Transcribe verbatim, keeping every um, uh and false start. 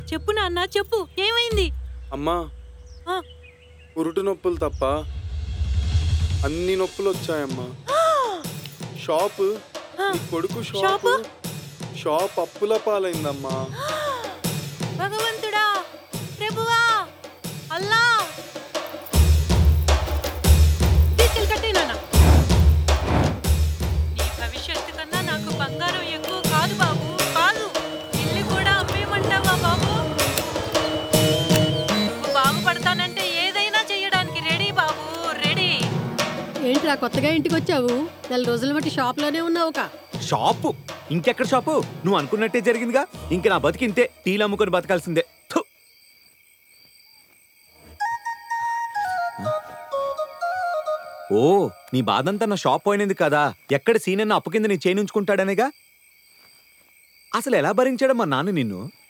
చెప్పు నాన్న చెప్పు, ఏమైంది? అమ్మా, ఆ, పురుటి నొప్పులు తప్ప అన్ని నొప్పులు వచ్చాయమ్మా. షాపు ఆ, నీ కొడుకు షాపు షాపు షాప్ అప్పుల పాలైందమ్మా. భగవంతుడా, ప్రభువా, అల్లా, తీసుకెళ్ళి కట్టే నాన్న. నీ భవిష్యత్తు కన్నా నాకు బంగారం ఎక్కువ కాదు బాబు, కాదు. ఇల్లు కూడా అమ్మేమంటావా బాబు? నువ్వు బాగుపడతానంటే ఏదైనా చెయ్యడానికి రెడీ బాబు, రెడీ. ఏంట్రా కొత్తగా ఇంటికి వచ్చావు? నెల రోజుల బట్టి షాప్లోనే ఉన్నావుగా. షాపు ఇంకెక్కడ షాపు? నువ్వు అనుకున్నట్టే జరిగిందిగా. ఇంక నా బతికింతే, టీలు అమ్ముకొని బతకాల్సిందే. థు. ఓ, నీ బాధంతా నా షాప్ పోయినది కదా. ఎక్కడ సీనన్న అప్పు కింద నీ చేయించుకుంటాడనేగా. అసలు ఎలా భరించాడు మా నాన్న నిన్ను?